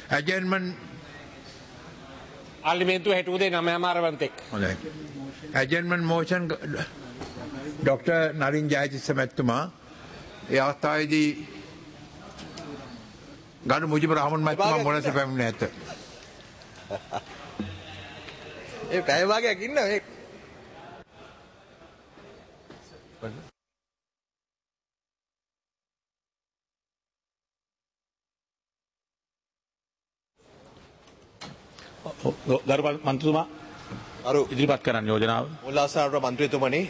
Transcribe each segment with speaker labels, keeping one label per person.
Speaker 1: Adjournment.
Speaker 2: පාර්ලිමේන්තුව හෙටුදේ 9:00
Speaker 1: Adjournment motion. Dr. Nalin Jayatissa මැතිතුමා ඒ අවස්ථාවේදී ගරු මුජිබුර් රහමන් මැතිතුමා මොනස පැමිණ ඇත.
Speaker 3: ඒ පැය භාගයක් ඉන්න මේ
Speaker 4: ගරු මන්ත්‍රීතුමා
Speaker 3: අරු
Speaker 4: ඉදිරිපත් කරන්න යෝජනාව.
Speaker 3: මුල්ලාසනාවට මන්ත්‍රීතුමනි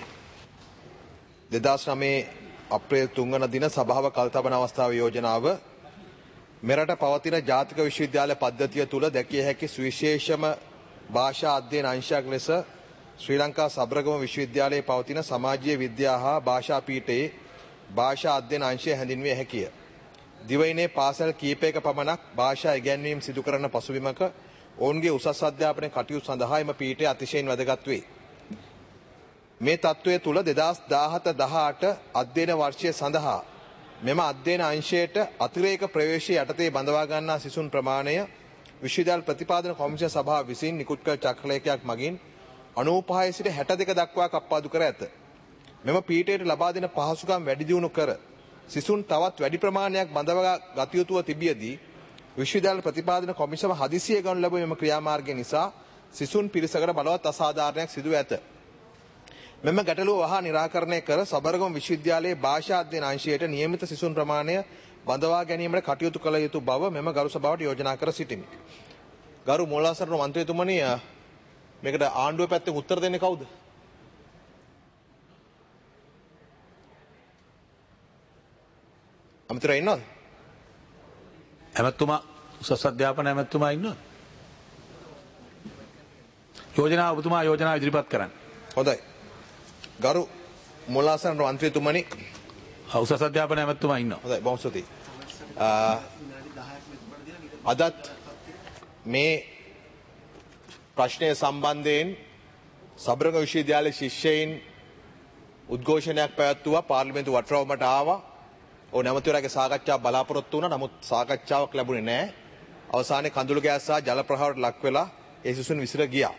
Speaker 3: 2009 අප්‍රේල් 3 වන දින සභාව කල්තබන අවස්ථාවේ යෝජනාව මෙරට පවතින ජාතික විශ්වවිද්‍යාල පද්ධතිය තුළ දැකිය හැකි සුවිශේෂම භාෂා අධ්‍යයන අංශයක් ලෙස ශ්‍රී ලංකා සබරගම විශ්වවිද්‍යාලයේ පවතින සමාජීය විද්‍යා හා භාෂා පීඨයේ භාෂා අධ්‍යයන අංශය හැඳින්විය හැකිය. දිවයිනේ පාසල් කීපයක පමණක් භාෂා ඉගැන්වීම් සිදු කරන පසුබිමක ඔවුන්ගේ උසස් අධ්‍යාපන කටයුතු සඳහා එම පීඨය අතිශයින් වැදගත් වේ. මේ තත්ත්වය තුළ 2017-18 අධ්‍යයන වර්ෂය සඳහා මෙම අධ්‍යයන අංශයට අතිරේක ප්‍රවේශය යටතේ බඳවා ගන්නා සිසුන් ප්‍රමාණය විශ්වවිද්‍යාල ප්‍රතිපාදන කොමිෂන් සභාව විසින් නිකුත් කළ චක්‍රලේඛයක් මගින් 95 සිට 62 දක්වා කප්පාදු කර ඇත. මෙම පීඨයට ලබා දෙන පහසුකම් වැඩි දියුණු කර සිසුන් තවත් වැඩි ප්‍රමාණයක් බඳවා ගත යුතුව තිබියදී විශ්වවිද්‍යාල ප්‍රතිපාදන කොමිෂම හදිසියේ ගනු ලැබුව මෙම ක්‍රියාමාර්ගය නිසා සිසුන් පිරිසකට බලවත් අසාධාරණයක් සිදු ඇත. මෙම ගැටලුව වහා නිරාකරණය කර සබරගම විශ්වවිද්‍යාලයේ භාෂා අධ්‍යයන අංශයට නියමිත සිසුන් ප්‍රමාණය බඳවා ගැනීමට කටයුතු කළ යුතු බව මෙම ගරු සභාවට යෝජනා කර සිටිමි. ගරු මුල්ලාසන මන්ත්‍රීතුමනි මේකට ආණ්ඩුව පැත්තෙන් උත්තර දෙන්නේ කවුද? අමතර ඉන්නවද?
Speaker 4: ඇමතුමා උසස් අධ්‍යාපන ඇමතුමා ඉන්නවද? යෝජනාව ඔබතුමා යෝජනාව ඉදිරිපත් කරන්න.
Speaker 3: හොඳයි. ගරු මුල්ලාසන මන්ත්‍රීතුමනි
Speaker 4: උසස් අධ්‍යාපන ඇමතුමා ඉන්නවා.
Speaker 3: හොඳයි බොහොම ස්තුතියි. අදත් මේ ප්‍රශ්නය සම්බන්ධයෙන් සබරගම විශ්වවිද්‍යාලයේ ශිෂ්‍යයින් උද්ඝෝෂණයක් පැවැත්වුවා. පාර්ලිමේන්තු වටරවුමට ආවා. ඕන ඇමතිවරයාගේ සාකච්ඡාව බලාපොරොත්තු වුණා. නමුත් සාකච්ඡාවක් ලැබුණේ නැහැ. අවසානයේ කඳුළු ගෑස් සහ ජල ප්‍රවාහයට ලක් වෙලා ඒ සිසුන් විසිර ගියා.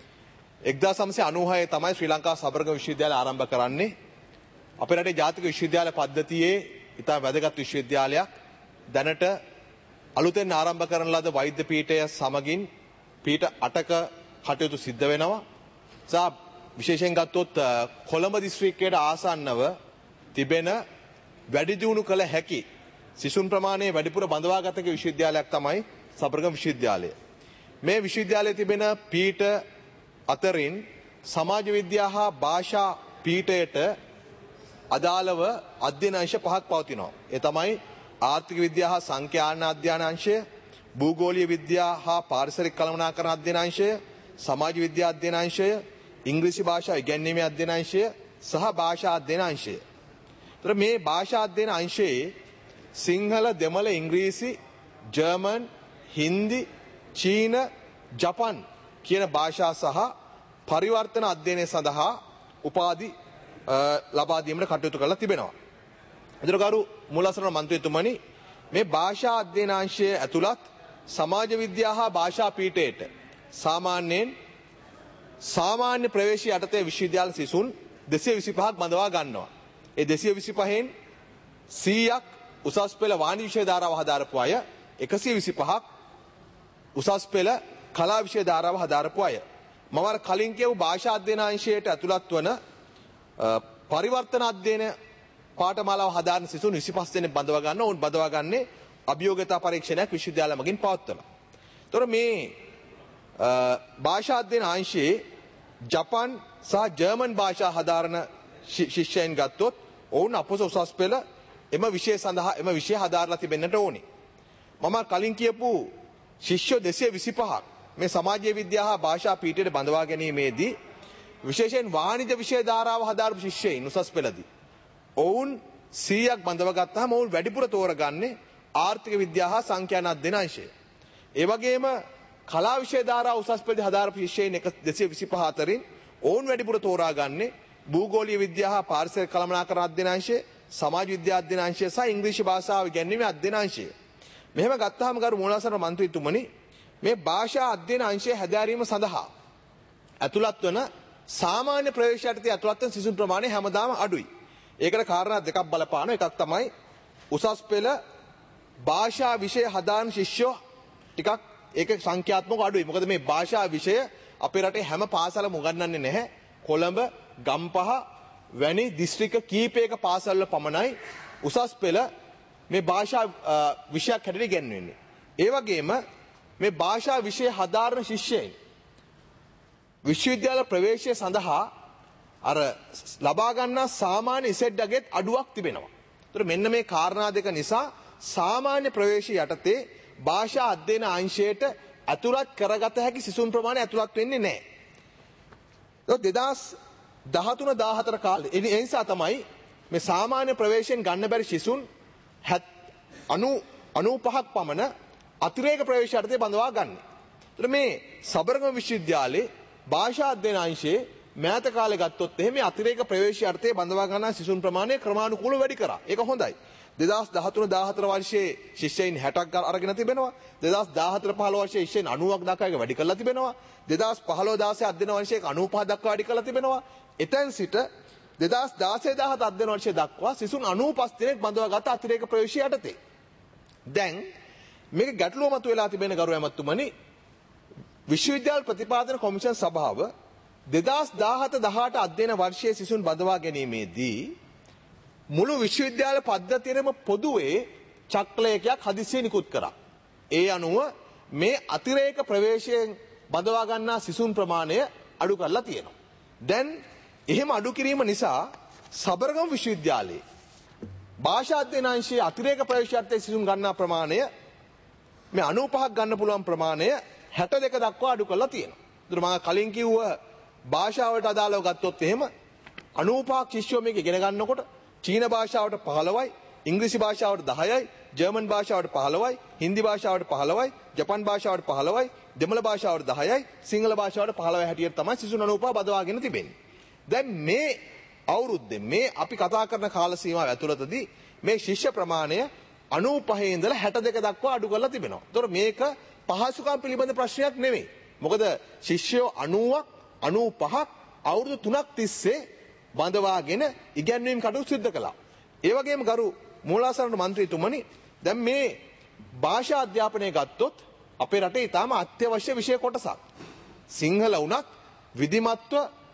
Speaker 3: 1996 තමයි ශ්‍රී ලංකා සබරගම විශ්වවිද්‍යාලය ආරම්භ කරන්නේ. අපේ රටේ ජාතික විශ්වවිද්‍යාල පද්ධතියේ ඉතා වැදගත් විශ්වවිද්‍යාලයක්. දැනට අලුතෙන් ආරම්භ කරන ලද වෛද්‍ය පීඨය සමගින් පීඨ 8ක කටයුතු සිද්ධ වෙනවා. විශේෂයෙන් ගත්තොත් කොළඹ දිස්ත්‍රික්කයට ආසන්නව තිබෙන වැඩි දියුණු කළ හැකි සිසුන් ප්‍රමාණය වැඩිපුර බඳවාගත හැකි විශ්වවිද්‍යාලයක් තමයි සබරගම විශ්වවිද්‍යාලය. මේ විශ්වවිද්‍යාලයේ තිබෙන පීඨ අතරින් සමාජ විද්‍යා හා භාෂා පීඨයට අදාළව අධ්‍යයන අංශ 5ක් පවතිනවා. ඒ තමයි ආර්ථික විද්‍යා හා සංඛ්‍යාන අධ්‍යයන අංශය, භූගෝලීය විද්‍යා හා පාරිසරික කළමනාකරණ අධ්‍යයන අංශය, සමාජ විද්‍යා අධ්‍යයන අංශය, ඉංග්‍රීසි භාෂා ඉගැන්වීමේ අධ්‍යයන අංශය සහ භාෂා අධ්‍යයන අංශය. ඒතර මේ භාෂා අධ්‍යයන අංශයේ සිංහල, දෙමළ, ඉංග්‍රීසි, ජර්මන්, හින්දි, චීන, ජපන් කියන භාෂා සහ පරිවර්තන අධ්‍යයනය සඳහා උපාධි ලබා දීමට කටයුතු කරලා තිබෙනවා. ඒතර ගරු මුල්ලාසන මන්ත්‍රීතුමනි මේ භාෂා අධ්‍යයන අංශය ඇතුළත් සමාජ විද්‍යා හා භාෂා පීඨයට සාමාන්‍යයෙන් සාමාන්‍ය ප්‍රවේශය යටතේ විශ්වවිද්‍යාල සිසුන් 225ක් බඳවා ගන්නවා. ඒ 225න් 100ක් උසස් පෙළ වාණිජ්‍ය විෂය ධාරාව හදාරපු අය, 125ක් උසස් පෙළ කලා විෂය ධාරාව හදාරපු අය. මම අර කලින් කියපු භාෂා අධ්‍යයන අංශයට ඇතුළත් වන පරිවර්තන අධ්‍යයන පාඨමාලාව හදාරන සිසුන් 25 දෙනෙක් බඳවා ගන්න. ඕන් බඳවා ගන්නේ අභියෝගතා පරීක්ෂණයක් විශ්වවිද්‍යාල මගින් පවත්වලා. ඒතොර මේ භාෂා අධ්‍යයන අංශයේ ජපන් සහ ජර්මන් භාෂා හදාරන ශිෂ්‍යයන් ගත්තොත් ඔවුන් අපොස උසස් පෙළ එම විෂය සඳහා එම විෂය හදාරලා තිබෙන්නට ඕනේ. මම කලින් කියපු ශිෂ්‍ය 225ක් මේ සමාජීය විද්‍යා හා භාෂා පීඨයට බඳවා ගැනීමේදී විශේෂයෙන් වාණිජ්‍ය විෂය ධාරාව හදාරපු ශිෂ්‍යයින් උසස් පෙළදී ඔවුන් 100ක් බඳව ගත්තාම ඔවුන් වැඩිපුර තෝරගන්නේ ආර්ථික විද්‍යා හා සංඛ්‍යාන අධ්‍යයන අංශය. ඒ වගේම කලා විෂය ධාරාව උසස් පෙළදී හදාරපු ශිෂ්‍යයින් 225 අතරින් ඔවුන් වැඩිපුර තෝරාගන්නේ භූගෝලීය විද්‍යා හා පාරිසරික කළමනාකරණ අධ්‍යයන අංශය, සමාජ විද්‍යා අධ්‍යයන අංශය සහ ඉංග්‍රීසි භාෂාව ඉගෙනීමේ අධ්‍යයන අංශය. මෙහෙම ගත්තාම ගරු මූලාසන මන්ත්‍රීතුමනි මේ භාෂා අධ්‍යයන අංශයේ හැදෑරීම සඳහා ඇතුළත් වන සාමාන්‍ය ප්‍රවේශ යටතේ ඇතුළත් වන සිසුන් ප්‍රමාණය හැමදාම අඩුයි. ඒකට කාරණා දෙකක් බලපාන. එකක් තමයි උසස් පෙළ භාෂා විෂය හදාන ශිෂ්‍යෝ ටිකක් ඒක සංඛ්‍යාත්මක අඩුයි. මොකද මේ භාෂා විෂය අපේ රටේ හැම පාසලම උගන්වන්නේ නැහැ. කොළඹ, ගම්පහ වැනි දිස්ත්‍රික්ක කීපයක පාසල්වල පමණයි උසස් පෙළ මේ භාෂා විෂයක් හැටියට ඉගෙනවෙන්නේ. ඒ වගේම මේ භාෂා විෂය හදාරන ශිෂ්‍යයන් විශ්වවිද්‍යාල ප්‍රවේශය සඳහා අර ලබා ගන්නා සාමාන්‍ය ඉසෙට් අගෙත් අඩුවක් තිබෙනවා. ඒතර මෙන්න මේ කාරණා දෙක නිසා සාමාන්‍ය ප්‍රවේශය යටතේ භාෂා අධ්‍යයන අංශයට ඇතුළත් කරගත හැකි සිසුන් ප්‍රමාණය ඇතුළත් වෙන්නේ නැහැ. 2013-14 කාලේ ඒ නිසා තමයි මේ සාමාන්‍ය ප්‍රවේශයෙන් ගන්න බැරි සිසුන් 95ක් පමණ අතිරේක ප්‍රවේශ යටතේ බඳවා ගන්න. ඒතර මේ සබරගම විශ්වවිද්‍යාලයේ භාෂා අධ්‍යයන අංශයේ මෑත කාලේ ගත්තොත් එහෙම අතිරේක ප්‍රවේශ යටතේ බඳවා ගන්නා සිසුන් ප්‍රමාණය ක්‍රමානුකූලව වැඩි කරා. ඒක හොඳයි. 2013-14 වර්ෂයේ ශිෂ්‍යයින් 60ක් අරගෙන තිබෙනවා. 2014-15 වර්ෂයේ ශිෂ්‍යයින් 90ක් දක්වා එක වැඩි කරලා තිබෙනවා. 2015-16 අධ්‍යයන වර්ෂයේ 95 දක්වා වැඩි කරලා තිබෙනවා. එතෙන් සිට 2016-17 අධ්‍යයන වර්ෂය දක්වා සිසුන් 95 දෙනෙක් බඳවාගත් අතිරේක ප්‍රවේශය යටතේ. දැන් මේක ගැටලුව මතුවලා තිබෙන ගරු ඇමතුමනි විශ්වවිද්‍යාල ප්‍රතිපාදන කොමිෂන් සභාව 2017-18 අධ්‍යයන වර්ෂයේ සිසුන් බඳවා ගැනීමේදී මුළු විශ්වවිද්‍යාල පද්ධතියෙම පොදුවේ චක්‍රලේඛයක් හදිසියේ නිකුත් කරා. ඒ අනුව මේ අතිරේක ප්‍රවේශයෙන් බඳවා ගන්නා සිසුන් ප්‍රමාණය අඩු කරලා තියෙනවා. දැන් එහෙම අඩු කිරීම නිසා සබරගම විශ්වවිද්‍යාලයේ භාෂා අධ්‍යයන අංශයේ අතිරේක ප්‍රවේශයත් සිසුන් ගන්නා ප්‍රමාණය මේ 95ක් ගන්න පුළුවන් ප්‍රමාණය 62 දක්වා අඩු කරලා තියෙනවා. ඒතර මම කලින් කිව්ව භාෂාවට අදාළව ගත්තොත් එහෙම 95ක් ශිෂ්‍යෝ මේක ඉගෙන ගන්නකොට චීන භාෂාවට 15යි, ඉංග්‍රීසි භාෂාවට 10යි, ජර්මන් භාෂාවට 15යි, හින්දි භාෂාවට 15යි, ජපන් භාෂාවට 15යි, දෙමළ භාෂාවට 10යි, සිංහල භාෂාවට 15යි හැටියට තමයි සිසුන් 95 බදවාගෙන තිබෙන්නේ. දැන් මේ අවුරුද්දේ මේ අපි කතා කරන කාල සීමාව ඇතුළතදී මේ ශිෂ්‍ය ප්‍රමාණය 95 ඉඳලා 62 දක්වා අඩු කරලා තිබෙනවා. ඒතකොට මේක පහසුකම් පිළිබඳ ප්‍රශ්නයක් නෙමෙයි. මොකද ශිෂ්‍යයෝ 90ක් 95ක් අවුරුදු 3ක් තිස්සේ බඳවාගෙන ඉගැන්වීම් කටයුතු සිදු කළා. ඒ වගේම ගරු මූලාසන මන්ත්‍රීතුමනි දැන් මේ භාෂා අධ්‍යාපනය ගත්තොත් අපේ රටේ ඊටාම අත්‍යවශ්‍ය විෂය කොටසක්. සිංහල වුණත් විධිමත්ව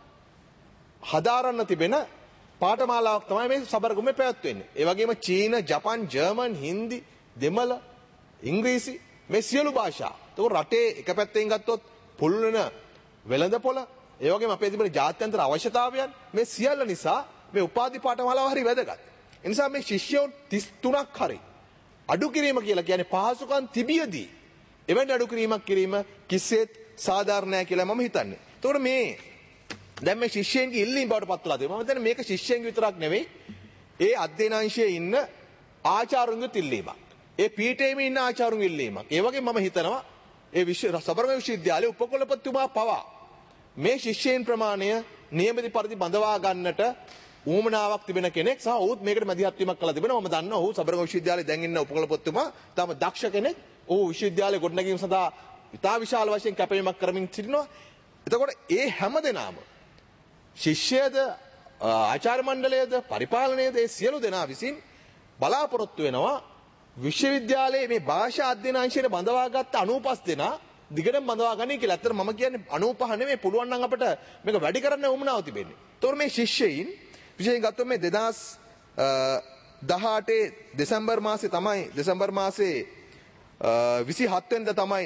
Speaker 3: හදාරන්න තිබෙන පාඨමාලාවක් තමයි මේ සබරගමේ පැවැත්වෙන්නේ. ඒ වගේම චීන, ජපන්, ජර්මන්, හින්දි, දෙමළ, ඉංග්‍රීසි මේ සියලු භාෂා. ඒක රටේ එක පැත්තෙන් ගත්තොත් පුළුල්න වෙළඳපොළ, ඒ වගේම අපේ තිබෙන ජාත්‍යන්තර අවශ්‍යතාවයන් මේ සියල්ල නිසා මේ උපාධි පාඨමාලාව හරි වැදගත්. ඒ නිසා මේ ශිෂ්‍යයෝ 33ක් හරි අඩු කිරීම කියලා කියන්නේ පහසුකම් තිබියදී එවැනි අඩු කිරීමක් කිරීම කිසිසේත් සාධාරණ නැහැ කියලා මම හිතන්නේ. ඒතකොට මේ දැන් මේ ශිෂ්‍යයන්ගේ ඉල්ලීම් බවට පත් වෙලා තියෙනවා. මම හිතන්නේ මේක ශිෂ්‍යයන්ගේ විතරක් නෙවෙයි. ඒ අධ්‍යයනාංශයේ ඉන්න ආචාර්යවරුන්ගේ ඉල්ලීමක්. ඒ පීඨයේම ඉන්න ආචාර්යවරුන්ගේ ඉල්ලීමක්. ඒ වගේම මම හිතනවා ඒ සබරගම විශ්වවිද්‍යාලයේ උපකුලපතිතුමා පවා මේ ශිෂ්‍යයන් ප්‍රමාණය නියමිත පරිදි බඳවා ගන්නට ඌමනාවක් තිබෙන කෙනෙක් සහ ඔහුත් මේකට මැදිහත් වීමක් කළා තිබෙනවා. මම දන්නවා ඔහු සබරගම විශ්වවිද්‍යාලයේ දැන් ඉන්න උපකුලපතිතුමා තම දක්ෂ කෙනෙක්. ඔහු විශ්වවිද්‍යාලයේ ගොඩනැගීම සඳහා ඉතා විශාල වශයෙන් කැපවීමක් කරමින් සිටිනවා. එතකොට ඒ හැමදෙනාම ශිෂ්‍යයද ආචාර්ය මණ්ඩලයද පරිපාලනයද ඒ සියලු දෙනා විසින් බලාපොරොත්තු වෙනවා විශ්වවිද්‍යාලයේ මේ භාෂා අධ්‍යයන අංශයට බඳවාගත්ත 95 දෙනා දිගටම බඳවා ගන්න කියලා. ඇත්තට මම කියන්නේ 95 නෙමෙයි පුළුවන් නම් අපිට මේක වැඩි කරන්න උවමනාව තිබෙන්නේ. ඒතකොට මේ ශිෂ්‍යයින් විශේෂයෙන් ගත්තොත් මේ 2018 දෙසැම්බර් මාසේ 27 වෙනිදා තමයි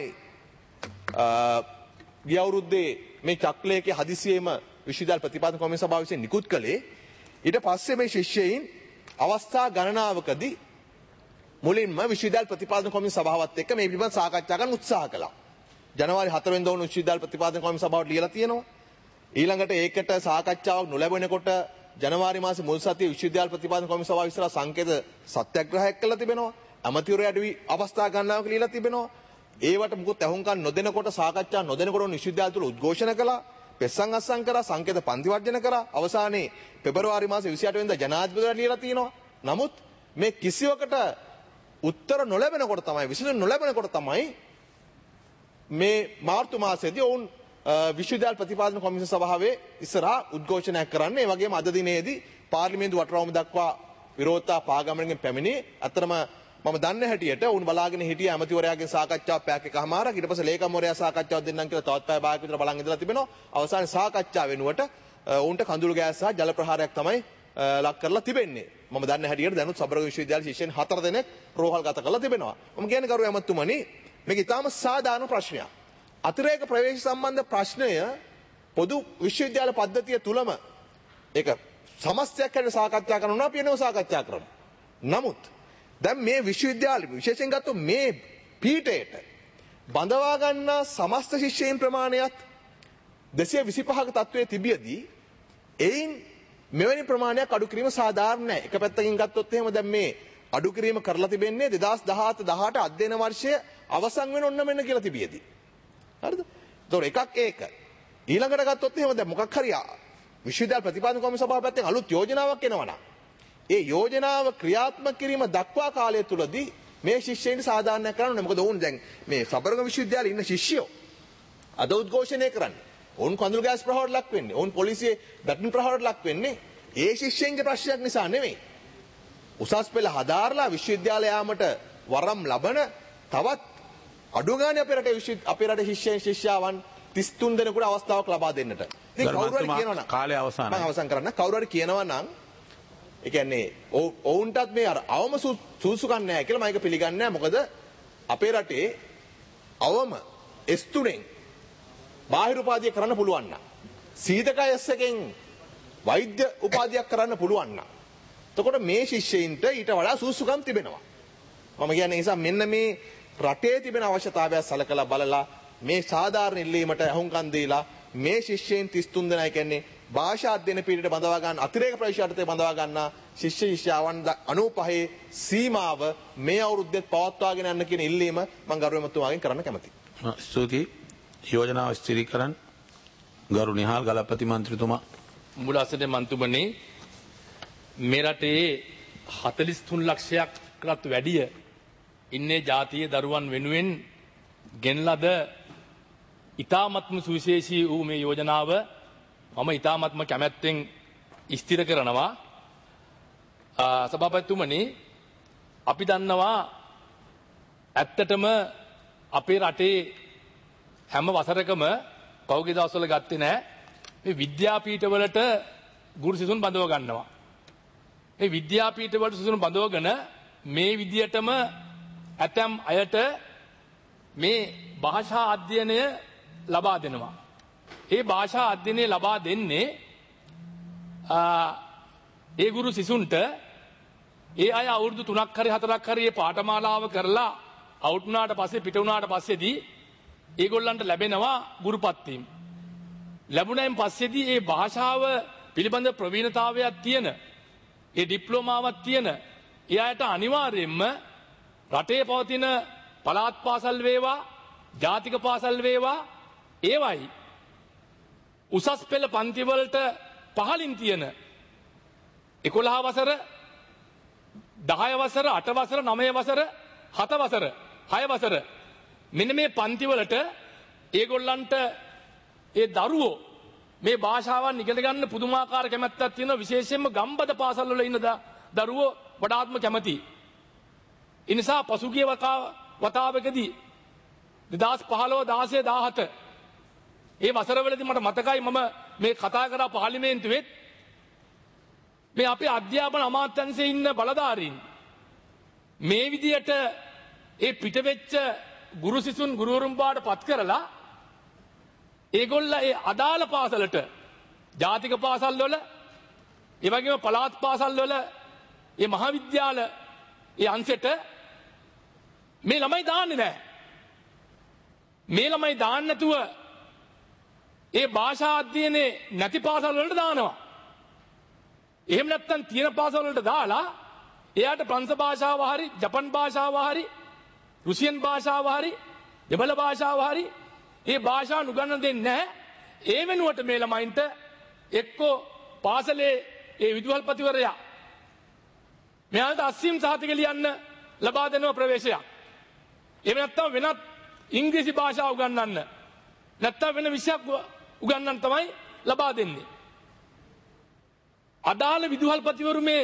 Speaker 3: ගිය අවුරුද්දේ මේ චක්‍රලේඛයේ හදිසියෙම විශ්වවිද්‍යාල ප්‍රතිපාදන කොමිෂන් සභාව විසින් නිකුත් කළේ. ඊට පස්සේ මේ ශිෂ්‍යයින් අවස්ථා ගණනාවකදී මුලින්ම විශ්වවිද්‍යාල ප්‍රතිපාදන කොමිෂන් සභාවත් එක්ක මේ පිළිබඳව සාකච්ඡා කරන්න උත්සාහ කළා. ජනවාරි 4 වෙනිදා වුණු විශ්වවිද්‍යාල ප්‍රතිපාදන කොමිෂන් සභාවට ලියලා තියෙනවා. ඊළඟට ඒකට සාකච්ඡාවක් නොලැබෙනකොට ජනවාරි මාසේ මුල් සතියේ විශ්වවිද්‍යාල ප්‍රතිපාදන කොමිෂන් සභාව ඉස්සරහා සංකේත සත්‍යාග්‍රහයක් කළා තිබෙනවා. අමතිවරයාට අවස්ථා ගණනාවක ලියලා තිබෙනවා. ඒවට මුකුත් ඇහුම්කන් නොදෙනකොට සාකච්ඡා නොදෙනකොට විශ්වවිද්‍යාල තුල උද්ඝෝෂණ කළා. පෙස්සන් අස්සන් කරා, සංකේත පන්ති වර්ජන කරා. අවසානයේ පෙබරවාරි මාසේ 28 වෙනිදා ජනාධිපතිවරයා ලියලා තියෙනවා. නමුත් මේ කිසිවකට උත්තර නොලැබෙනකොට තමයි විසඳුම් නොලැබෙනකොට තමයි මේ මාර්තු මාසයේදී ඔවුන් විශ්වවිද්‍යාල ප්‍රතිපාදන කොමිසම සභාවේ ඉස්සරහා උද්ඝෝෂණයක් කරන්නේ. ඒ වගේම අද දිනේදී පාර්ලිමේන්තු වටරවුම දක්වා විරෝධතා පාගමනකින් පැමිණි. අතරම මම දන්න හැටියට උන් බලාගෙන හිටිය ඇමතිවරයාගෙන් සාකච්ඡාවක් පැයක් එකමාරක් ඊට පස්සේ ලේකම්වරයා සාකච්ඡාවක් දෙන්නම් කියලා තවත් පැය භාගයක් විතර බලන් ඉඳලා තිබෙනවා. අවසානයේ සාකච්ඡාව වෙනුවට උන්ට කඳුළු ගෑස් සහ ජල ප්‍රහාරයක් තමයි ලක් කරලා තිබෙන්නේ. මම දන්න හැටියට දැනුත් සබරගම විශ්වවිද්‍යාලයේ ශිෂ්‍යයන් 4 දෙනෙක් රෝහල් ගත කරලා තිබෙනවා. මම කියන්නේ කරු ඇමතුමනි මේක ඉතාම සාධාරණ ප්‍රශ්නයක්. අතිරේක ප්‍රවේශ සම්බන්ධ ප්‍රශ්නය පොදු විශ්වවිද්‍යාල පද්ධතිය තුලම ඒක සමස්තයක් හැටියට සාකච්ඡා කරනවා අපි එනවා සාකච්ඡා කරමු. නමුත් දැන් මේ විශ්වවිද්‍යාලෙ විශේෂයෙන් ගත්තොත් මේ පීඨයට බඳවා ගන්නා සමස්ත ශිෂ්‍යයන් ප්‍රමාණයත් 225ක තත්වයේ තිබියදී එයින් මෙවැනි ප්‍රමාණයක් අඩු කිරීම සාධාරණ නැහැ. එක පැත්තකින් ගත්තොත් එහෙම දැන් මේ අඩු කිරීම කරලා තිබෙන්නේ 2017-18 අධ්‍යයන වර්ෂය අවසන් වෙන ඔන්න මෙන්න කියලා තිබියදී. හරිද? ඒතකොට එකක් ඒක. ඊළඟට ගත්තොත් එහෙම දැන් මොකක් හරි විශ්වවිද්‍යාල ප්‍රතිපාදන කොමිසම සභාව පැත්තෙන් අලුත් යෝජනාවක් එනවා නම් ඒ යෝජනාව ක්‍රියාත්මක කිරීම දක්වා කාලය තුලදී මේ ශිෂ්‍යයින්ට සාධාරණයක් කරන්න ඕනේ. මොකද ඔවුන් දැන් මේ සබරගම විශ්වවිද්‍යාලේ ඉන්න ශිෂ්‍යයෝ අද උද්ඝෝෂණය කරන්නේ. ඔවුන් කඳුළු ගෑස් ප්‍රහාරයට ලක් වෙන්නේ. ඔවුන් පොලිසියේ බැටන් ප්‍රහාරයට ලක් වෙන්නේ ඒ ශිෂ්‍යයින්ගේ ප්‍රශ්නයක් නිසා නෙමෙයි. උසස් පෙළ හදාarලා විශ්වවිද්‍යාලය යාමට වරම් ලබන තවත් අඩු ගානේ අපේ රටේ ශිෂ්‍යයන් 33 දෙනෙකුට අවස්ථාවක් ලබා දෙන්නට. ඉතින් කවුරු හරි කියනවා නම්
Speaker 4: කාලය අවසන්.
Speaker 3: මම අවසන් කරන්න. කවුරු හරි කියනවා නම් ඒ කියන්නේ ඔවුන්ටත් මේ අර අවම සුසුකම් නැහැ කියලා මම ඒක පිළිගන්නේ නැහැ. මොකද අපේ රටේ අවම S3ෙන් බාහිර උපාධිය කරන්න පුළුවන් නම් සීතකය S එකෙන් වෛද්‍ය උපාධියක් කරන්න පුළුවන් නම් එතකොට මේ ශිෂ්‍යයින්ට ඊට වඩා සුසුකම් තිබෙනවා. මම කියන්නේ නිසා මෙන්න මේ රටේ තිබෙන අවශ්‍යතාවය සලකලා බලලා මේ සාධාරණ ඉල්ලීමට අහුම්කම් දීලා මේ ශිෂ්‍යයින් 33 දෙනා කියන්නේ භාෂා අධ්‍යයන පීඨයට බඳවා ගන්න අතිරේක ප්‍රවේශයටතේ බඳවා ගන්න ශිෂ්‍යයන් 95 සීමාව මේ අවුරුද්දේ පවත්වාගෙන යන්න කියන ඉල්ලීම මම ගරුමතුමාගෙන් කරන්න කැමතියි.
Speaker 4: ස්තුතියි. යෝජනාව ස්ථිරීකරණ ගරු නිහාල් ගලපති මන්ත්‍රීතුමා.
Speaker 2: මුලාසට මන්තුමනි මේ රටේ 43 ලක්ෂයක්ටත් වැඩිය ඉන්නේ ජාතියේ දරුවන් වෙනුවෙන් ගෙනලද ඉතාමත්ම සුවිශේෂී වූ මේ යෝජනාව මම ඉතාමත්ම කැමැත්තෙන් ස්ථිර කරනවා. සභාපතිතුමනි අපි දන්නවා ඇත්තටම අපේ රටේ හැම වසරකම පෞද්ගලික දවස්වල ගත්තේ නැහැ මේ විද්‍යාපීඨවලට ගුරු සිසුන් බඳව ගන්නවා. මේ විද්‍යාපීඨවලට සිසුන් බඳවගෙන මේ විදියටම ඇතම් අයට මේ භාෂා අධ්‍යයනය ලබා දෙනවා. ඒ භාෂා අධ්‍යයනය ලබා දෙන්නේ ඒ ගුරු සිසුන්ට ඒ අය අවුරුදු 3ක් හරි 4ක් හරි මේ පාඨමාලාව කරලා අවුට් වුණාට පස්සේ පිට වුණාට පස්සේදී ඒගොල්ලන්ට ලැබෙනවා ගුරුපත් වීම. ලැබුණයින් පස්සේදී මේ භාෂාව පිළිබඳ ප්‍රවීණතාවයක් තියෙන ඒ ඩිප්ලෝමාවක් තියෙන ඒ අයට අනිවාර්යයෙන්ම රටේ පවතින පළාත් පාසල් වේවා ජාතික පාසල් වේවා ඒවයි උසස් පෙළ පන්ති වලට පහලින් තියෙන 11 වසර 10 වසර 8 වසර 9 වසර 7 වසර 6 වසර මෙන්න මේ පන්ති වලට ඒගොල්ලන්ට ඒ දරුවෝ මේ භාෂාවන් ඉගෙන ගන්න පුදුමාකාර කැමැත්තක් තියෙනවා. විශේෂයෙන්ම ගම්බද පාසල් වල ඉන්න දරුවෝ වඩාත්ම කැමතියි. ඒ නිසා පසුගිය වතාවකදී 2015 16 17 ඒ වසරවලදී මට මතකයි මම මේ කතා කරා පාර්ලිමේන්තුවේත් මේ අපේ අධ්‍යාපන අමාත්‍යාංශයේ ඉන්න බලධාරීන් මේ විදියට ඒ පිටවෙච්ච ගුරු සිසුන් ගුරුවරුන් බවට පත් කරලා ඒගොල්ල ඒ අදාළ පාසලට ජාතික පාසල් වල ඒ වගේම පළාත් පාසල් වල ඒ මහාවිද්‍යාල ඒ අංශෙට මේ ළමයි දාන්නේ නැහැ. මේ ළමයි දාන්න නැතුව ඒ භාෂා අධ්‍යයනේ නැති පාසල් වලට දානවා. එහෙම නැත්නම් තියෙන පාසල් වලට දාලා එයාට ප්‍රංශ භාෂාව හරි ජපන් භාෂාව හරි රුසියන් භාෂාව හරි දෙමළ භාෂාව හරි ඒ භාෂා නුගන්න දෙන්නේ නැහැ. ඒ වෙනුවට මේ ළමයින්ට එක්කෝ පාසලේ ඒ විදුහල්පතිවරයා මෙයාට අස්සීම් සහතික ලියන්න ලබා දෙනවා ප්‍රවේශයක්. එහෙම නැත්නම් වෙනත් ඉංග්‍රීසි භාෂාව උගන්වන්න. නැත්නම් වෙන විෂයක් උගන්වන්න තමයි ලබා දෙන්නේ. අදාළ විදුහල්පතිවරු මේ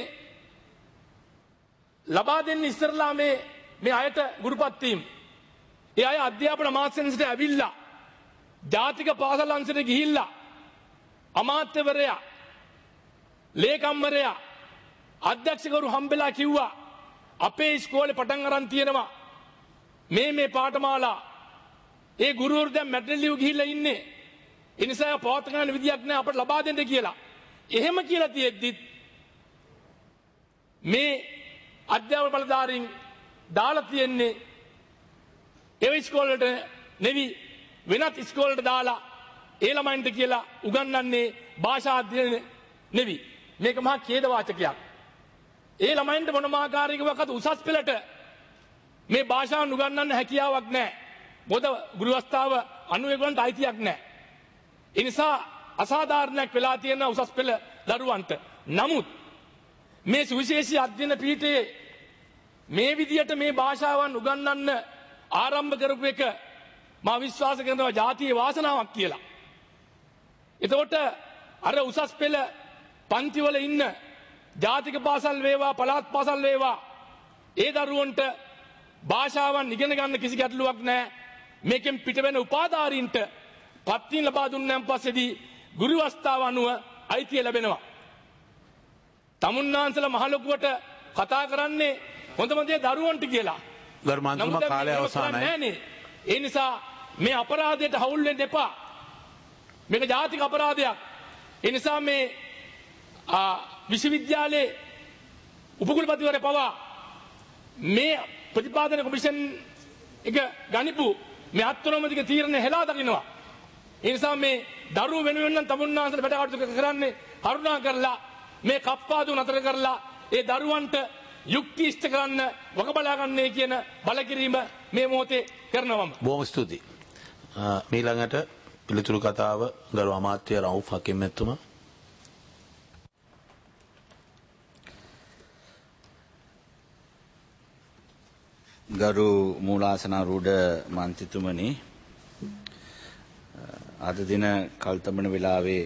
Speaker 2: ලබා දෙන්න ඉස්සරලා මේ අයට ගුරුපත් වීම. ඒ අය අධ්‍යාපන අමාත්‍යාංශයට ඇවිල්ලා ජාතික පාසල් අංශයට ගිහිල්ලා අමාත්‍යවරයා ලේකම්වරයා අධ්‍යක්ෂකවරු හම්බෙලා කිව්වා අපේ ඉස්කෝලේ පටන් අරන් තියෙනවා මේ පාඨමාලා ඒ ගුරුවරු දැන් මැට්‍රිලියු ගිහිල්ලා ඉන්නේ ඒ නිසා පවත්ත ගන්න විදියක් නැහැ අපට ලබා දෙන්න කියලා. එහෙම කියලා තියෙද්දි මේ අධ්‍යාපන බලධාරීන් දාලා තියෙන්නේ ඒ ඉස්කෝලේට නෙවි වෙනත් ඉස්කෝලේට දාලා ඒ ළමයින්ට කියලා උගන්වන්නේ භාෂා අධ්‍යයන නෙවි. මේක මහා ඛේද වාචකයක්. ඒ ළමයින්ට මොනම ආකාරයකවත් උසස් පෙළට මේ භාෂාවන් උගන්වන්න හැකියාවක් නැහැ. මොකද ගුරු අවස්ථාව අනුව ඒගොල්ලන්ට අයිතියක් නැහැ. ඒ නිසා අසාධාරණයක් වෙලා තියෙන උසස් පෙළ දරුවන්ට. නමුත් මේ සුවිශේෂී අධ්‍යයන පීඨයේ මේ විදියට මේ භාෂාවන් උගන්වන්න ආරම්භ කරපු එක මා විශ්වාස කරනවා ජාතියේ වාසනාවක් කියලා. එතකොට අර උසස් පෙළ පන්තිවල ඉන්න ජාතික පාසල් වේවා පළාත් පාසල් වේවා ඒ දරුවන්ට භාෂාවන් ඉගෙන ගන්න කිසි ගැටලුවක් නැහැ. මේකෙන් පිට වෙන උපාධාරීන්ට පත්තින් ලබා දුන්නාන් පස්සේදී ගුරු අවස්ථාව අනුව අයිතිය ලැබෙනවා. තමුන්නාන්සලා මහලොකුවට කතා කරන්නේ හොඳම දේ දරුවන්ට කියලා.
Speaker 4: ගරු මන්ත්‍රීතුමා කාලය අවසానයි.
Speaker 2: ඒ නිසා මේ අපරාධයට හවුල් වෙන්න එපා. මේක ජාතික අපරාධයක්. ඒ නිසා මේ විශ්වවිද්‍යාලයේ උපකුලපතිවරයා පවා මේ ප්‍රතිපාදන කොමිෂන් එක ගනිපු මේ අත්නොමතික තීරණය හෙලා දකින්නවා. ඒ නිසා මේ දරුවෝ වෙනුවෙන් නම් තමුන්නාන්සලා වැඩ කටයුතු කරන්නේ කරුණා කරලා මේ කප්පාදු නතර කරලා ඒ දරුවන්ට යුක්ති ඉෂ්ට කරන්න වග බලා ගන්නයි කියන බලකිරීම මේ මොහොතේ කරනවම.
Speaker 4: බොහොම ස්තුතියි. ඊළඟට පිළිතුරු කතාව ගරු අමාත්‍ය රවුෆ් හකීම් මැතිතුමා.
Speaker 5: ගරු මූලාසනාරූඪ මන්ත්‍රීතුමනි, අද දින කල්තබන වෙලාවේ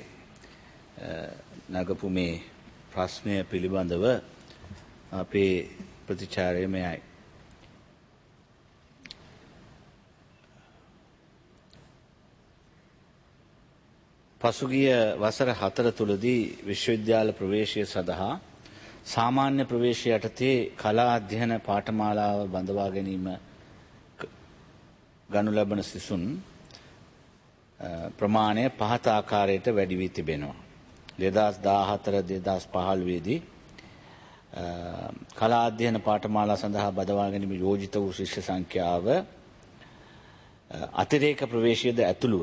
Speaker 5: නගපු මේ ප්‍රශ්නය පිළිබඳව අපේ ප්‍රතිචාරය මෙයයි. පසුගිය වසර 4 තුලදී විශ්වවිද්‍යාල ප්‍රවේශය සඳහා සාමාන්‍ය ප්‍රවේශය යටතේ කලා අධ්‍යයන පාඨමාලාව බඳවා ගැනීම ගනු ලබන සිසුන් ප්‍රමාණය පහත ආකාරයට වැඩි වී තිබෙනවා. 2014-2015 දී කලා අධ්‍යයන පාඨමාලා සඳහා බඳවා ගැනීම යෝජිත වූ ශිෂ්‍ය සංඛ්‍යාව අතිරේක ප්‍රවේශයද ඇතුළුව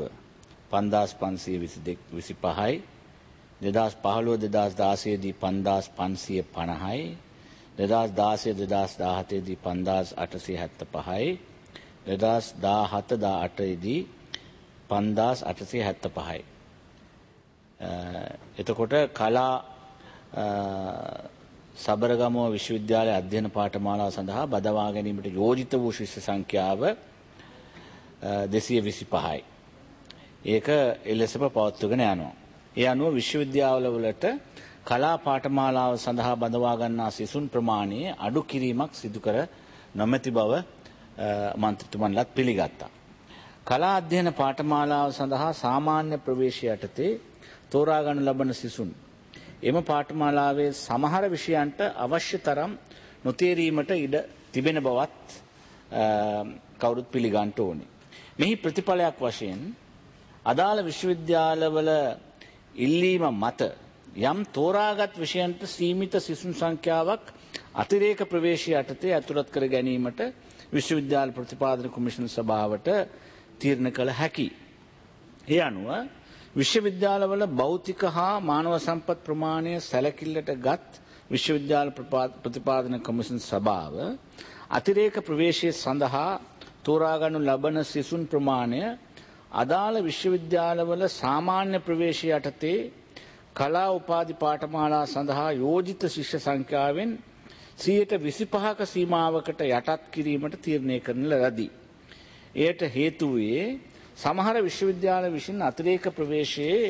Speaker 5: 5525යි. 2015-2016 දී 5550යි. 2016-2017 දී 5875යි. 2017-18 දී 5875යි. එතකොට කලා සබරගමුව විශ්වවිද්‍යාලයේ අධ්‍යයන පාඨමාලාව සඳහා බදවා ගැනීමට යෝජිත වූ ශිෂ්‍ය සංඛ්‍යාව 225යි. ඒක එලෙසම පවත්වාගෙන යනවා. ඒ අනුව විශ්වවිද්‍යාලවලට කලා පාඨමාලාව සඳහා බඳවා ගන්නා සිසුන් ප්‍රමාණයේ අඩු කිරීමක් සිදු කර නොමැති බව මන්ත්‍රීතුමන්ලත් පිළිගත්තා. කලා අධ්‍යයන පාඨමාලාව සඳහා සාමාන්‍ය ප්‍රවේශය යටතේ තෝරා ගනු ලබන සිසුන් එම පාඨමාලාවේ සමහර විෂයන්ට අවශ්‍ය තරම් නොතේරීමට ඉඩ තිබෙන බවත් කවුරුත් පිළිගන්න ඕනේ. මෙහි ප්‍රතිඵලයක් වශයෙන් අදාළ විශ්වවිද්‍යාලවල ඉල්ලීම මත යම් තෝරාගත් විෂයන්ට සීමිත සිසුන් සංඛ්‍යාවක් අතිරේක ප්‍රවේශය යටතේ ඇතුළත් කර ගැනීමට විශ්වවිද්‍යාල ප්‍රතිපාදන කොමිෂන් සභාවට තීරණ කළ හැකියි. ඒ අනුව විශ්වවිද්‍යාලවල භෞතික හා මානව සම්පත් ප්‍රමාණය සැලකිල්ලට ගත් විශ්වවිද්‍යාල ප්‍රතිපාදන කොමිෂන් සභාව අතිරේක ප්‍රවේශය සඳහා තෝරාගනු ලබන සිසුන් ප්‍රමාණය අදාළ විශ්වවිද්‍යාලවල සාමාන්‍ය ප්‍රවේශය යටතේ කලා උපාධි පාඨමාලා සඳහා යෝජිත ශිෂ්‍ය සංඛ්‍යාවෙන් 25% සීමාවකට යටත් කිරීමට තීරණය කරන ලදී. එයට හේතු වූයේ සමහර විශ්වවිද්‍යාල විසින් අතිරේක ප්‍රවේශයේ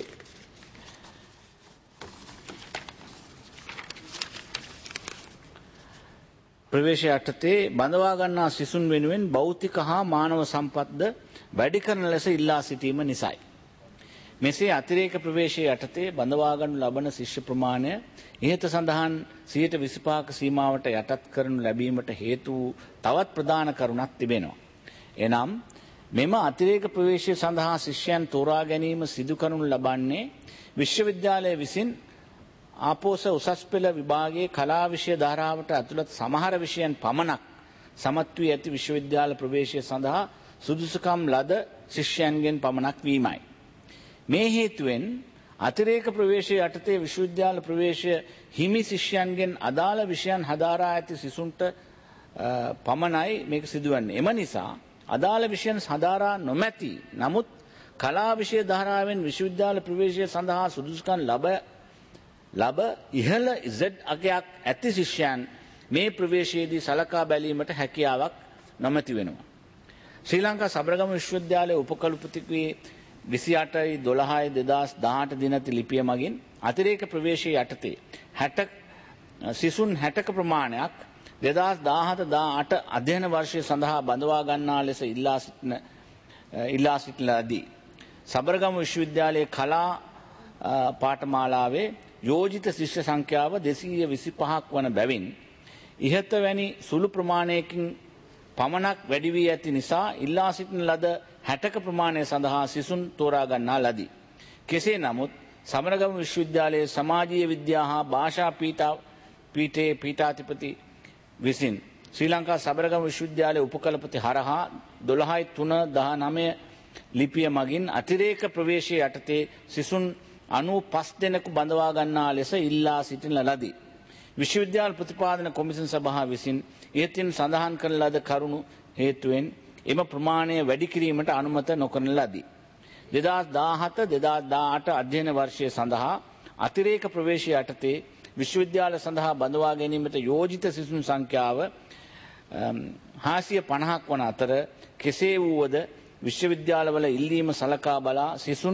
Speaker 5: ප්‍රවේශය යටතේ බඳවා ගන්නා සිසුන් වෙනුවෙන් භෞතික හා මානව සම්පත්ද වැඩි කරන ලෙස ඉල්ලා සිටීම නිසායි. මෙසේ අතිරේක ප්‍රවේශය යටතේ බඳවා ගනු ලබන ශිෂ්‍ය ප්‍රමාණය ඉහත සඳහන් 25% සීමාවට යටත් කරනු ලැබීමට හේතු තවත් ප්‍රධාන කරුණක් තිබෙනවා. එනම් මෙම අතිරේක ප්‍රවේශය සඳහා ශිෂ්‍යයන් තෝරා ගැනීම සිදු කරනු ලබන්නේ විශ්වවිද්‍යාලය විසින් ආපෝස උසස් පෙළ විභාගයේ කලා විෂය ධාරාවට ඇතුළත් සමහර විෂයන් පමණක් සමත් වී ඇති විශ්වවිද්‍යාල ප්‍රවේශය සඳහා සුදුසුකම් ලද ශිෂ්‍යයන්ගෙන් පමණක් වීමයි. මේ හේතුවෙන් අතිරේක ප්‍රවේශය යටතේ විශ්වවිද්‍යාල ප්‍රවේශය හිමි ශිෂ්‍යයන්ගෙන් අදාළ විෂයන් හදාරා ඇති සිසුන්ට පමණයි මේක සිදුවන්නේ. එම නිසා අදාළ විෂයන් හදාරා නොමැති නමුත් කලා විෂය ධාරාවෙන් විශ්වවිද්‍යාල ප්‍රවේශය සඳහා සුදුසුකම් ලබ ඉහළ Z අගයක් ඇති ශිෂ්‍යයන් මේ ප්‍රවේශයේදී සලකා බැලීමට හැකියාවක් නොමැති වෙනවා. ශ්‍රී ලංකා සබරගම විශ්වවිද්‍යාලයේ උපකුලපතිගේ 28/12/2018 දිනති ලිපිය මගින් අතිරේක ප්‍රවේශය යටතේ සිසුන් 60ක ප්‍රමාණයක් 2017-18 අධ්‍යයන වර්ෂය සඳහා බඳවා ගන්නා ලෙස ඉල්ලා සිටින ලදී. සබරගම විශ්වවිද්‍යාලයේ කලා පාඨමාලාවේ යෝජිත ශිෂ්‍ය සංඛ්‍යාව 225ක් වන බැවින් ඉහත වැනි සුළු ප්‍රමාණයකින් පමණක් වැඩි වී ඇති නිසා ඉල්ලා සිටින ලද 60ක ප්‍රමාණය සඳහා සිසුන් තෝරා ගන්නා ලදී. කෙසේ නමුත් සමරගම විශ්වවිද්‍යාලයේ සමාජීය විද්‍යා හා භාෂා පීඨයේ පීඨාධිපති විසින් ශ්‍රී ලංකා සමරගම විශ්වවිද්‍යාලයේ උපකුලපති හරහා 12/3/19 ලිපිය මගින් අතිරේක ප්‍රවේශය යටතේ සිසුන් 95 දෙනෙකු බඳවා ගන්නා ලෙස ඉල්ලා සිටින ලදී. විශ්වවිද්‍යාල ප්‍රතිපාදන කොමිෂන් සභාව විසින් ඉහතින් සඳහන් කරන ලද කරුණු හේතුවෙන් එම ප්‍රමාණය වැඩි කිරීමට අනුමත නොකරන ලදී. 2017-2018 අධ්‍යයන වර්ෂය සඳහා අතිරේක ප්‍රවේශය යටතේ විශ්වවිද්‍යාල සඳහා බඳවා ගැනීමට යෝජිත සිසුන් සංඛ්‍යාව 550ක් වන අතර කෙසේ වුවද විශ්වවිද්‍යාලවල ඉල්ලීම සලකා බලා සිසුන්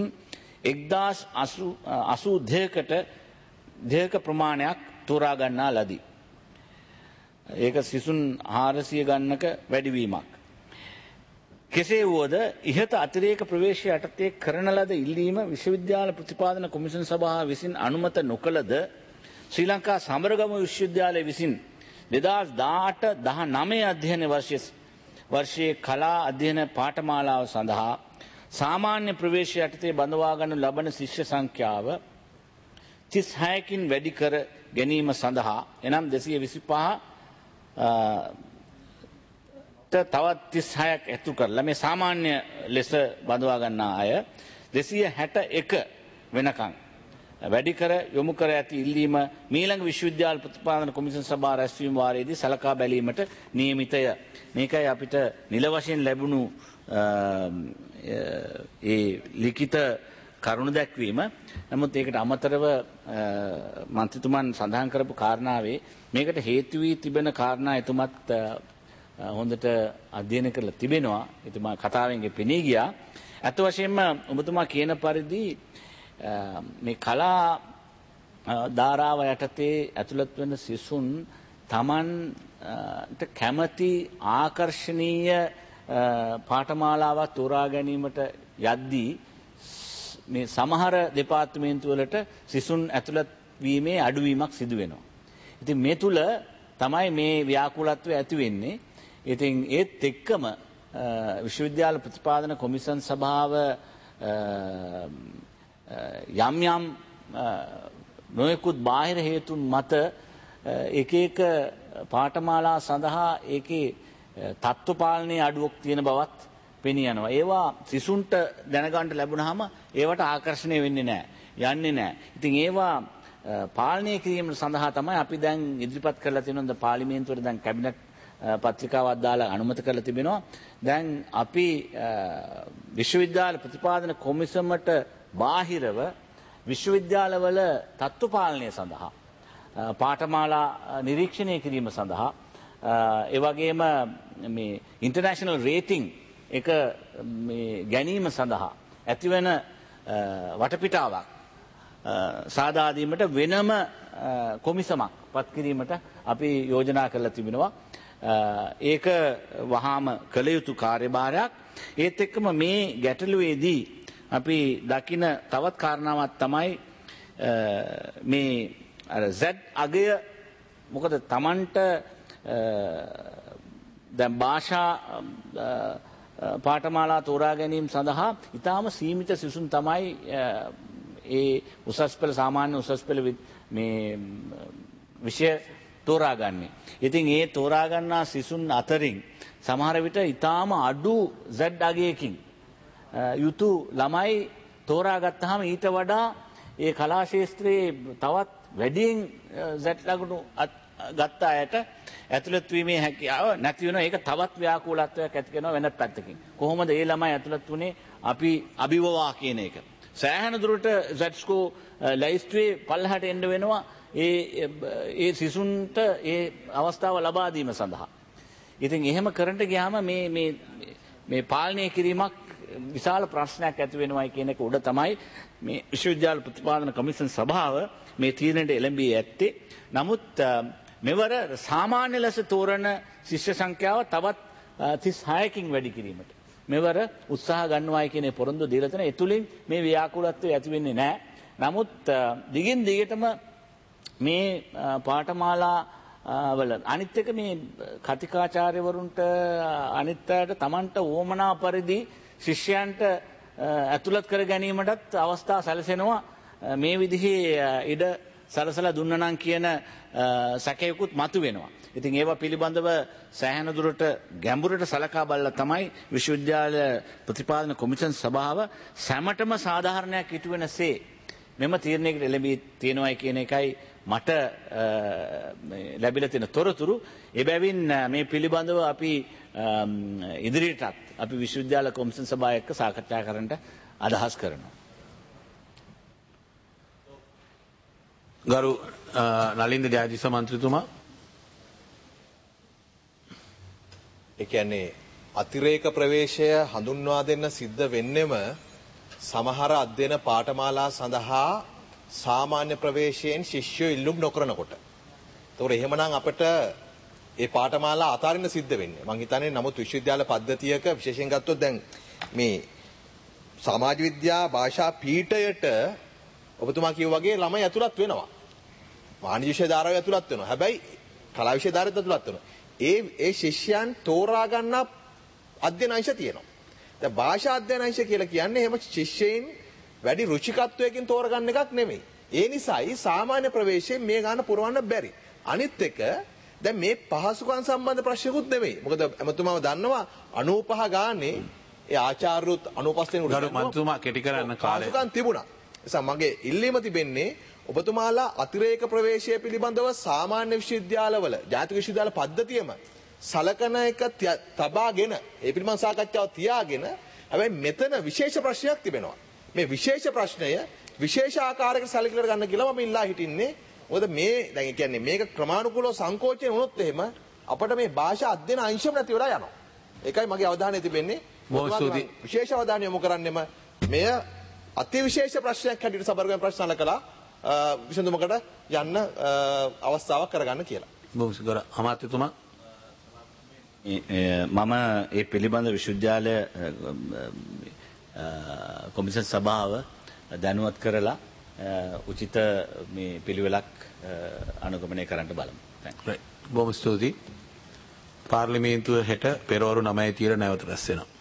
Speaker 5: 1082ක ප්‍රමාණයක් තෝරා ගන්නා ලදී. ඒක සිසුන් 400 ගන්නක වැඩිවීමක්. කෙසේ වුවද ඉහත අතිරේක ප්‍රවේශය යටතේ කරන ලද ඉල්ලීම විශ්වවිද්‍යාල ප්‍රතිපාදන කොමිෂන් සභාව විසින් අනුමත නොකළද ශ්‍රී ලංකා සමරගම විශ්වවිද්‍යාලය විසින් 2018-19 අධ්‍යයන වර්ෂයේ කලා අධ්‍යයන පාඨමාලාව සඳහා සාමාන්‍ය ප්‍රවේශය යටතේ බඳවා ගන්නු ලබන ශිෂ්‍ය සංඛ්‍යාව 36කින් වැඩි කර ගැනීම සඳහා එනම් 225 තවත් 36ක් ඇතු කරලා මේ සාමාන්‍ය ලෙස බඳවා ගන්නා අය 261 වෙනකන් වැඩි කර යොමු කර ඇති ඉල්ලීම මීළඟ විශ්වවිද්‍යාල ප්‍රතිපාදන කොමිෂන් සභාව රැස්වීම වාරයේදී සලකා බැලීමට නියමිතය. මේකයි අපිට නිල වශයෙන් ලැබුණු ඒ ලිඛිත කරුණු දැක්වීම. නමුත් ඒකට අමතරව මන්ත්‍රීතුමන් සඳහන් කරපු කාරණාවේ මේකට හේතු වී තිබෙන කාරණා එතුමත් හොඳට අධ්‍යයනය කරලා තිබෙනවා. එතුමා කතාවෙන් පෙනී ගියා. අත් වශයෙන්ම ඔබතුමා කියන පරිදි මේ කලා ධාරාව යටතේ ඇතුළත් වෙන සිසුන් තමන්ට කැමති ආකර්ශනීය පාඨමාලාවක් තෝරා ගැනීමට යද්දී මේ සමහර දෙපාර්තමේන්තු වලට සිසුන් ඇතුළත් වීමේ අඩුවීමක් සිදු වෙනවා. ඉතින් මේ තුල තමයි මේ ව්‍යාකූලත්වය ඇති වෙන්නේ. ඉතින් ඒත් එක්කම විශ්වවිද්‍යාල ප්‍රතිපාදන කොමිෂන් සභාව යම් යම් නොයෙකුත් බාහිර හේතුන් මත එක එක පාඨමාලා සඳහා ඒකේ තත්ත්ව පාලනයේ අඩුවක් තියෙන බවත් පෙනී යනවා. ඒවා සිසුන්ට දැනගන්න ලැබුණාම ඒවට ආකර්ෂණය වෙන්නේ නැහැ. යන්නේ නැහැ. ඉතින් ඒවා පාලනය කිරීම සඳහා තමයි අපි දැන් ඉදිරිපත් කරලා තියෙනවා. පාර්ලිමේන්තුවේ දැන් කැබිනට් පත්‍රිකාවක් දාලා අනුමත කරලා තිබෙනවා. දැන් අපි විශ්වවිද්‍යාල ප්‍රතිපාදන කොමිසමට බාහිරව විශ්වවිද්‍යාලවල තත්ත්ව පාලනය සඳහා පාඨමාලා නිරීක්ෂණය කිරීම සඳහා ඒ වගේම මේ ඉන්ටර්නැෂනල් රේටිං එක මේ ගැනීම සඳහා ඇතිවන වටපිටාවක් සාදා දීමට වෙනම කොමිසමක් පත් කිරීමට අපි යෝජනා කරලා තිබෙනවා. ඒක වහාම කළ යුතු කාර්යභාරයක්. ඒත් එක්කම මේ ගැටලුවේදී අපි දකින තවත් කාරණාවක් තමයි මේ Z අගය. මොකද Tamanට දැන් භාෂා පාඨමාලා තෝරා ගැනීම සඳහා ඊටාම සීමිත සිසුන් තමයි ඒ උසස් පෙළ සාමාන්‍ය උසස් පෙළ මේ විෂය තෝරාගන්නේ. ඉතින් ඒ තෝරා ගන්නා සිසුන් අතරින් සමහර විට ඊටාම අඩු Z අගයකින් යුතු ළමයි තෝරාගත්තාම ඊට වඩා ඒ කලා ශාස්ත්‍රයේ තවත් වැඩියෙන් Z ලකුණු ගත්ත අයට ඇතුළත් වීමේ හැකියාව නැති වෙනවා. ඒක තවත් ව්‍යාකූලත්වයක් ඇති කරනවා වෙනත් පැත්තකින්. කොහොමද ඒ ළමයි ඇතුළත් වුණේ අපි අභිවවා කියන එක. සෑහෙන දුරට Z-ස්කෝ ලයිස්ට්වේ පල්ලහට එන්න වෙනවා ඒ සිසුන්ට ඒ අවස්ථාව ලබා දීම සඳහා. ඉතින් එහෙම කරන්න ගියාම මේ පාලනය කිරීමක් විශාල ප්‍රශ්නයක් ඇති වෙනවයි කියන එක උඩ තමයි මේ විශ්වවිද්‍යාල ප්‍රතිපාදන කමිෂන් සභාව මේ තීරණයට එළඹී ඇත්තේ. නමුත් මෙවර සාමාන්‍ය ලෙස තෝරන ශිෂ්‍ය සංඛ්‍යාව තවත් 36කින් වැඩි කිරීමට මෙවර උත්සාහ ගන්නවායි කියන පොරොන්දු දීලා තියෙනවා. ඒ තුලින් මේ ව්‍යාකූලත්වය ඇති වෙන්නේ නැහැ. නමුත් දිගින් දිගටම මේ පාඨමාලා වල අනිත් එක මේ කතිකාචාර්යවරුන්ට අනිත් අයට Tamanට ඕමනා පරිදි ශිෂ්‍යයන්ට ඇතුළත් කර ගැනීමටත් අවස්ථා සැලසෙනවා. මේ විදිහේ ඉඩ සලසලා දුන්නා නම් කියන සැකයකුත් මතුවෙනවා. ඉතින් ඒවා පිළිබඳව සෑහෙන දුරට ගැඹුරට සලකා බලලා තමයි විශ්වවිද්‍යාල ප්‍රතිපාදන කොමිෂන් සභාව සැමටම සාධාරණයක් ඉටු වෙනසේ මෙම තීරණයකට එළඹී තියෙනවායි කියන එකයි මට ලැබිලා තියෙන තොරතුරු. එබැවින් මේ පිළිබඳව අපි ඉදිරියටත් අපි විශ්වවිද්‍යාල කොමිෂන් සභාව එක්ක සාකච්ඡා කරන්න අදහස් කරනවා.
Speaker 4: ගරු නලින්ද ජයතිස්ස මන්ත්‍රීතුමා.
Speaker 3: ඒ කියන්නේ අතිරේක ප්‍රවේශය හඳුන්වා දෙන්න සිද්ධ වෙන්නෙම සමහර අධ්‍යයන පාඨමාලා සඳහා සාමාන්‍ය ප්‍රවේශයෙන් ශිෂ්‍යයෝ ඉල්ලුම් නොකරනකොට. ඒතකොට එහෙමනම් අපිට ඒ පාඨමාලා අතාරින්න සිද්ධ වෙන්නේ. මම හිතන්නේ නමුත් විශ්වවිද්‍යාල පද්ධතියක විශේෂයෙන් ගත්තොත් දැන් මේ සමාජ විද්‍යා භාෂා පීඨයට ඔබතුමා කියෝ වගේ ළමයි ඇතුළත් වෙනවා. වාණිජ විෂය ධාරාව ඇතුළත් වෙනවා. හැබැයි කලා විෂය ධාරාවත් ඇතුළත් වෙනවා. ඒ ශිෂ්‍යයන් තෝරා ගන්න අධ්‍යයන අංශ තියෙනවා. දැන් භාෂා අධ්‍යයන අංශ කියලා කියන්නේ එහෙම ශිෂ්‍යයින් වැඩි රුචිකත්වයකින් තෝරගන්න එකක් නෙමෙයි. ඒ නිසායි සාමාන්‍ය ප්‍රවේශයෙන් මේ ගාන පුරවන්න බැරි. අනිත් එක දැන් මේ පහසුකම් සම්බන්ධ ප්‍රශ්නකුත් නෙමෙයි. මොකද එමතුමාව දන්නවා 95 ගානේ ඒ ආචාර්යුත් 95 වෙනි
Speaker 4: ගරු මන්ත්‍රීතුමා කෙටි කරන්න කාලය
Speaker 3: පහසුකම් තිබුණා. නිසා මගේ ඉල්ලීම තිබෙන්නේ ඔබතුමාලා අතිරේක ප්‍රවේශය පිළිබඳව සාමාන්‍ය විශ්වවිද්‍යාලවල ජාතික විශ්වවිද්‍යාල පද්ධතියම සලකන එක තබාගෙන ඒ පිළිබඳ සාකච්ඡාව තියාගෙන හැබැයි මෙතන විශේෂ ප්‍රශ්නයක් තිබෙනවා. මේ විශේෂ ප්‍රශ්නය විශේෂ ආකාරයකට සැලකිලි කරගන්න කියලා මම ඉල්ලා හිටින්නේ. මොකද මේ දැන් කියන්නේ මේක ක්‍රමානුකූලව සංකෝචනය වුණොත් එහෙම අපිට මේ භාෂා අධ්‍යයන අංශම නැති වෙලා යනවා. ඒකයි මගේ අවධානය තිබෙන්නේ. විශේෂ අවධානය යොමු කරන්නෙම මෙය අති විශේෂ ප්‍රශ්නයක් හැටියට සබර්ගම ප්‍රශ්න අලකලා විසඳුමකට යන්න අවස්ථාවක් කරගන්න කියලා.
Speaker 4: බොහොම අමාත්‍යතුමා
Speaker 5: මම ඒ පිළිබඳ විශ්වවිද්‍යාල කොමිෂන් සභාව දැනුවත් කරලා උචිත මේ පිළිවෙලක් අනුගමනය කරන්න බලමු.
Speaker 4: බොහොම ස්තුතියි. පාර්ලිමේන්තුව හෙට පෙරවරු 9 නැවත රැස් වෙනවා.